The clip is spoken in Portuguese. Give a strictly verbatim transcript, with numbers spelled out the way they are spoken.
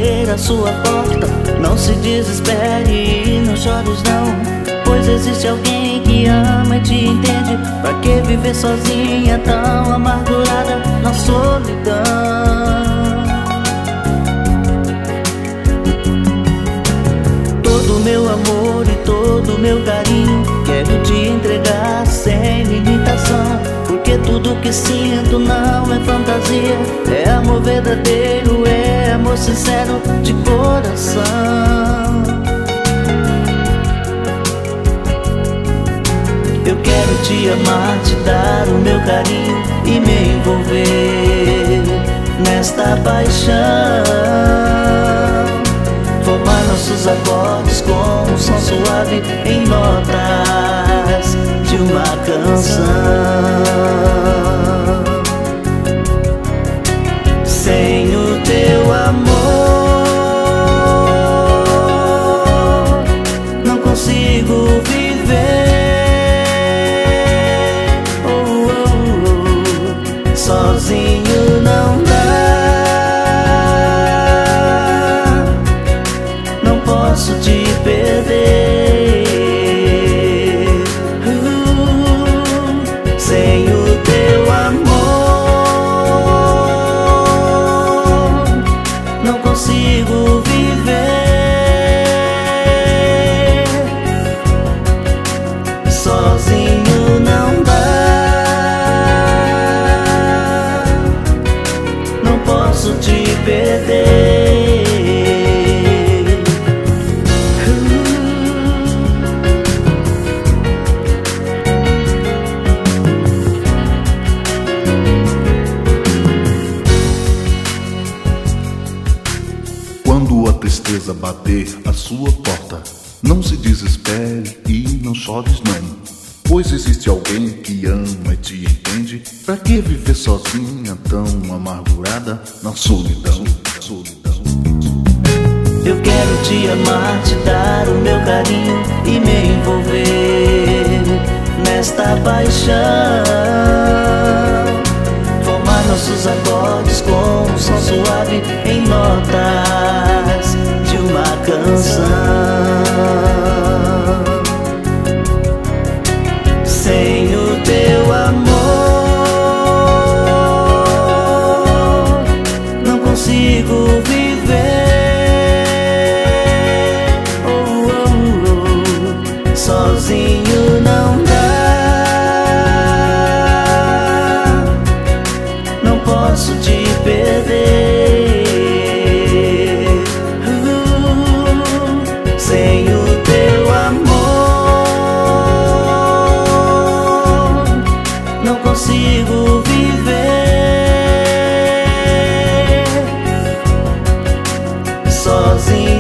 bater a sua porta. Não se desespere e não chores não, pois existe alguém que ama e te entende. Pra que viver sozinha tão amargurada na solidão? Todo meu amor e todo meu carinho quero te entregar sem limitação, porque tudo que sinto não é fantasia, é amor verdadeiro, é amor sincero de coração. Eu quero te amar, te dar o meu carinho e me envolver nesta paixão, formar nossos acordes com um som suave em notas de uma canção. Sem o teu amor não consigo viver. Oh, oh, oh. Sozinho não dá, não posso te perder. uh, Sem o teu amor não consigo viver. Sozinho não dá, não posso te perder. Quando a tristeza bater a sua porta, não se desespere e não chores não, pois existe alguém que ama e te entende. Pra que viver sozinha tão amargurada na solidão, solidão? Eu quero te amar, te dar o meu carinho e me envolver nesta paixão, formar nossos acordes com um som suave em notas de uma canção. Sem o teu amor não consigo viver. Oh, oh, oh. Sozinho não dá, não posso te perder. uh, Sem o teu amor não consigo viver. Sozinho